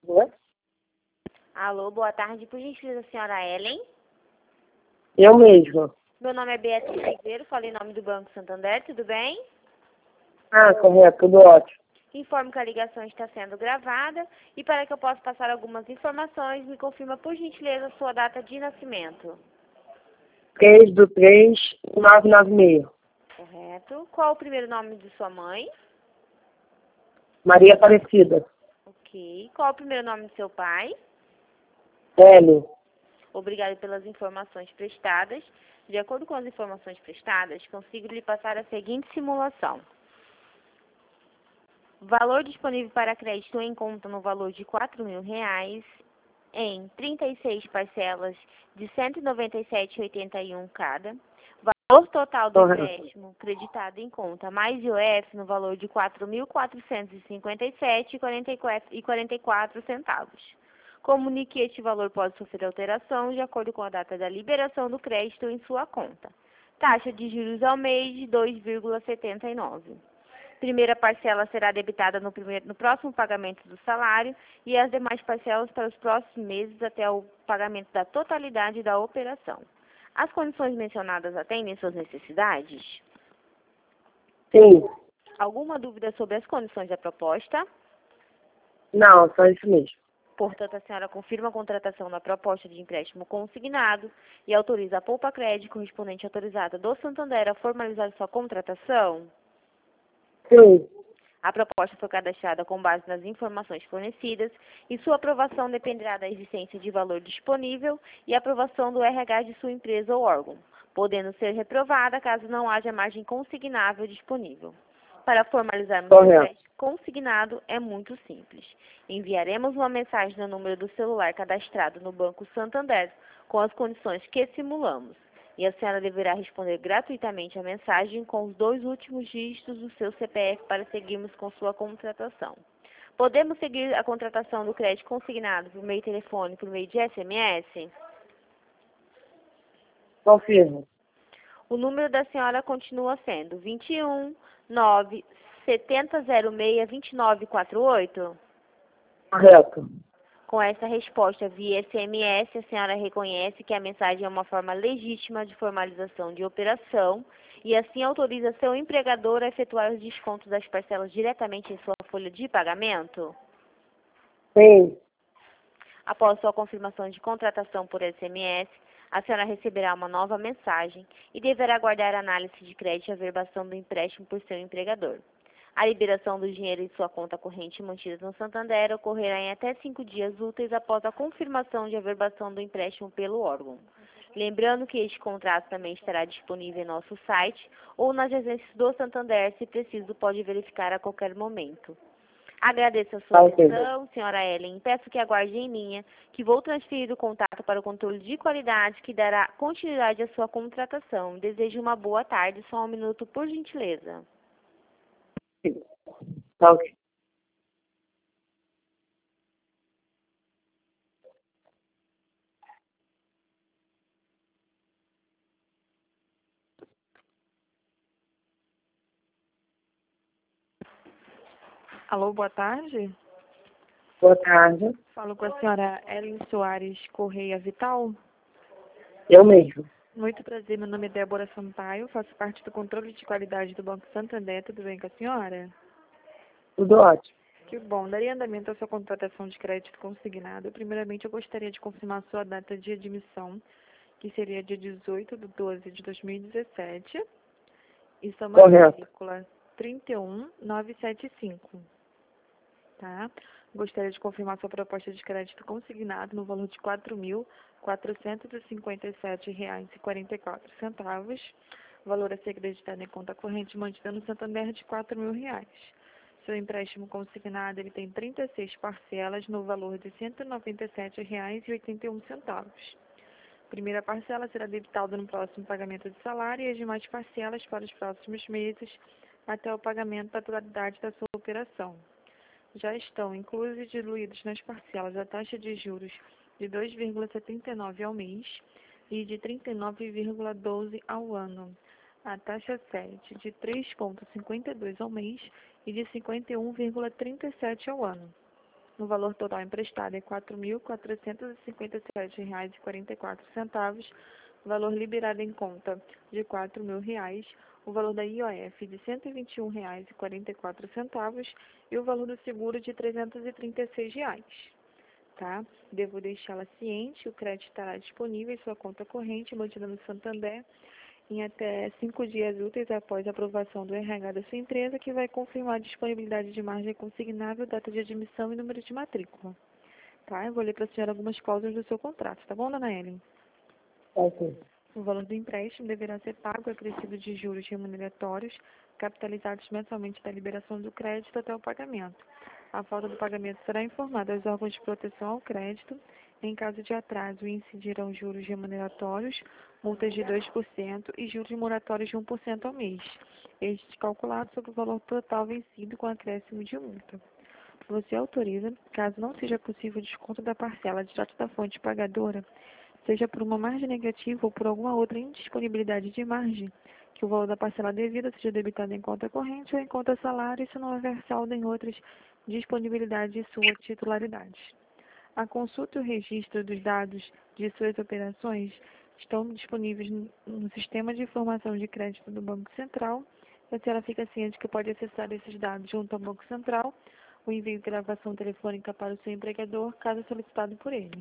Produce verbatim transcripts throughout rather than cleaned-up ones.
Oi? Alô, boa tarde. Por gentileza, senhora Ellen. Eu mesmo. Meu nome é Beatriz Ribeiro, falei em nome do Banco Santander, tudo bem? Ah, correto, tudo ótimo. Informo que a ligação está sendo gravada e para que eu possa passar algumas informações, me confirma por gentileza a sua data de nascimento. três do três, nove nove seis. Correto. Qual o primeiro nome de sua mãe? Maria Aparecida. Ok. Qual o primeiro nome de seu pai? Hélio. Obrigado pelas informações prestadas. De acordo com as informações prestadas, consigo lhe passar a seguinte simulação. Valor disponível para crédito em conta no valor de quatro mil reais em trinta e seis parcelas de cento e noventa e sete reais e oitenta e um cada. Valor total do Correto. empréstimo creditado em conta mais I O F no valor de quatro mil quatrocentos e cinquenta e sete reais e quarenta e quatro centavos. Comunique este valor pode sofrer alteração de acordo com a data da liberação do crédito em sua conta. Taxa de juros ao mês de dois vírgula setenta e nove. Primeira parcela será debitada no, primeiro, no próximo pagamento do salário e as demais parcelas para os próximos meses até o pagamento da totalidade da operação. As condições mencionadas atendem suas necessidades? Sim. Alguma dúvida sobre as condições da proposta? Não, só isso mesmo. Portanto, a senhora confirma a contratação da proposta de empréstimo consignado e autoriza a Poupa Crédito correspondente autorizada do Santander a formalizar sua contratação? Sim. A proposta foi cadastrada com base nas informações fornecidas e sua aprovação dependerá da existência de valor disponível e aprovação do R H de sua empresa ou órgão, podendo ser reprovada caso não haja margem consignável disponível. Para formalizarmos o Correto. empréstimo consignado é muito simples. Enviaremos uma mensagem no número do celular cadastrado no Banco Santander com as condições que simulamos. E a senhora deverá responder gratuitamente a mensagem com os dois últimos dígitos do seu C P F para seguirmos com sua contratação. Podemos seguir a contratação do crédito consignado por meio de telefone, por meio de S M S? Confirmo. O número da senhora continua sendo vinte e um, nove, setenta zero seis, vinte e nove quarenta e oito? Correto. Com essa resposta via S M S, a senhora reconhece que a mensagem é uma forma legítima de formalização de operação e assim autoriza seu empregador a efetuar os descontos das parcelas diretamente em sua folha de pagamento? Sim. Após sua confirmação de contratação por S M S, a senhora receberá uma nova mensagem e deverá aguardar a análise de crédito e averbação do empréstimo por seu empregador. A liberação do dinheiro em sua conta corrente mantida no Santander ocorrerá em até cinco dias úteis após a confirmação de averbação do empréstimo pelo órgão. Lembrando que este contrato também estará disponível em nosso site ou nas agências do Santander, se preciso, pode verificar a qualquer momento. Agradeço a sua Ok. atenção, senhora Ellen. Peço que aguarde em linha, que vou transferir o contato para o controle de qualidade que dará continuidade à sua contratação. Desejo uma boa tarde. Só um minuto, por gentileza. Tá ok. Alô, boa tarde. Boa tarde. Falo com a senhora Ellen Soares Correia Vital. Eu mesmo. Muito prazer, meu nome é Débora Sampaio, faço parte do controle de qualidade do Banco Santander. Tudo bem com a senhora? Tudo ótimo. Que bom. Daria andamento à sua contratação de crédito consignado. Primeiramente, eu gostaria de confirmar a sua data de admissão, que seria dia dezoito de doze de dois mil e dezessete. E sua Correto. matrícula trinta e um, novecentos e setenta e cinco. Tá? Gostaria de confirmar sua proposta de crédito consignado no valor de quatro mil quatrocentos e cinquenta e sete reais e quarenta e quatro centavos. Valor a ser acreditado em conta corrente mantida no Santander de quatro mil reais. Seu empréstimo consignado ele tem trinta e seis parcelas no valor de cento e noventa e sete reais e oitenta e um centavos. Primeira parcela será debitada no próximo pagamento de salário e as demais parcelas para os próximos meses até o pagamento da totalidade da sua operação. Já estão inclusos e diluídos nas parcelas a taxa de juros de dois vírgula setenta e nove ao mês e de trinta e nove vírgula doze ao ano, a taxa sete de três vírgula cinquenta e dois ao mês e de cinquenta e um vírgula trinta e sete ao ano. no valor total emprestado é quatro mil quatrocentos e cinquenta e sete reais e quarenta e quatro centavos, valor liberado em conta de quatro mil reais, o valor da I O F de cento e vinte e um reais e quarenta e quatro centavos e o valor do seguro de trezentos e trinta e seis reais. Tá? Devo deixá-la ciente, o crédito estará disponível em sua conta corrente, mantida no Santander, em até cinco dias úteis após a aprovação do R H da sua empresa, que vai confirmar a disponibilidade de margem consignável, data de admissão e número de matrícula. Tá? Eu vou ler para a senhora algumas cláusulas do seu contrato, tá bom, dona Ellen? Ok. O valor do empréstimo deverá ser pago acrescido de juros remuneratórios, capitalizados mensalmente da liberação do crédito até o pagamento. A falta do pagamento será informada aos órgãos de proteção ao crédito. Em caso de atraso, incidirão juros remuneratórios, multas de dois por cento e juros moratórios de um por cento ao mês, estes calculados sobre o valor total vencido com acréscimo de multa. Você autoriza, caso não seja possível o desconto da parcela de trato da fonte pagadora, seja por uma margem negativa ou por alguma outra indisponibilidade de margem, que o valor da parcela devida seja debitado em conta corrente ou em conta salário, se não houver saldo em outras disponibilidades de sua titularidade. A consulta e o registro dos dados de suas operações estão disponíveis no Sistema de Informação de Crédito do Banco Central. A senhora fica ciente que pode acessar esses dados junto ao Banco Central, o envio de gravação telefônica para o seu empregador, caso solicitado por ele.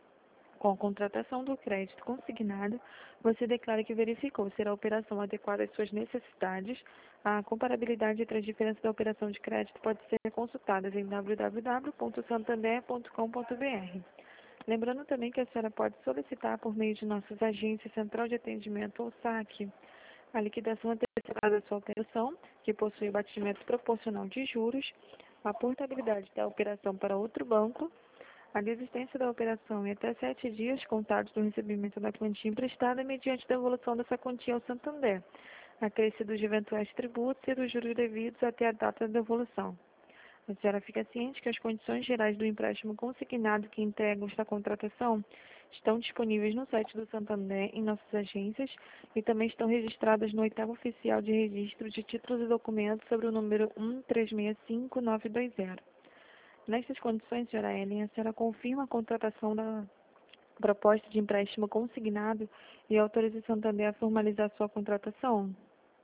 Com a contratação do crédito consignado, você declara que verificou ser a operação adequada às suas necessidades. A comparabilidade entre as diferenças da operação de crédito pode ser consultada em w w w ponto santander ponto com ponto b r. Lembrando também que a senhora pode solicitar, por meio de nossas agências Central de Atendimento ou saque, a liquidação antecipada da sua operação, que possui batimento proporcional de juros, a portabilidade da operação para outro banco, a desistência da operação em até sete dias contados do recebimento da quantia emprestada mediante devolução dessa quantia ao Santander, acrescidos de eventuais tributos e dos juros devidos até a data da devolução. A senhora fica ciente que as condições gerais do empréstimo consignado que integram esta contratação estão disponíveis no site do Santander, em nossas agências, e também estão registradas no oitavo oficial de registro de títulos e documentos sobre o número um três seis cinco nove dois zero. Nestas condições, senhora Ellen, a senhora confirma a contratação da proposta de empréstimo consignado e autoriza o Santander a formalizar sua contratação?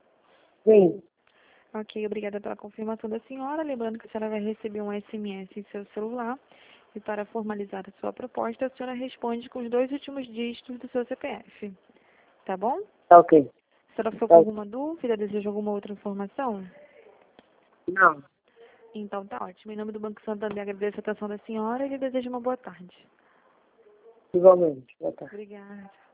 Sim. Ok, obrigada pela confirmação da senhora. Lembrando que a senhora vai receber um S M S em seu celular. E para formalizar a sua proposta, a senhora responde com os dois últimos dígitos do seu C P F. Tá bom? Ok. A senhora ficou com alguma dúvida? Deseja alguma outra informação? Não. Então tá ótimo. Em nome do Banco Santander, agradeço a atenção da senhora e lhe desejo uma boa tarde. Igualmente. Boa tarde. Obrigada.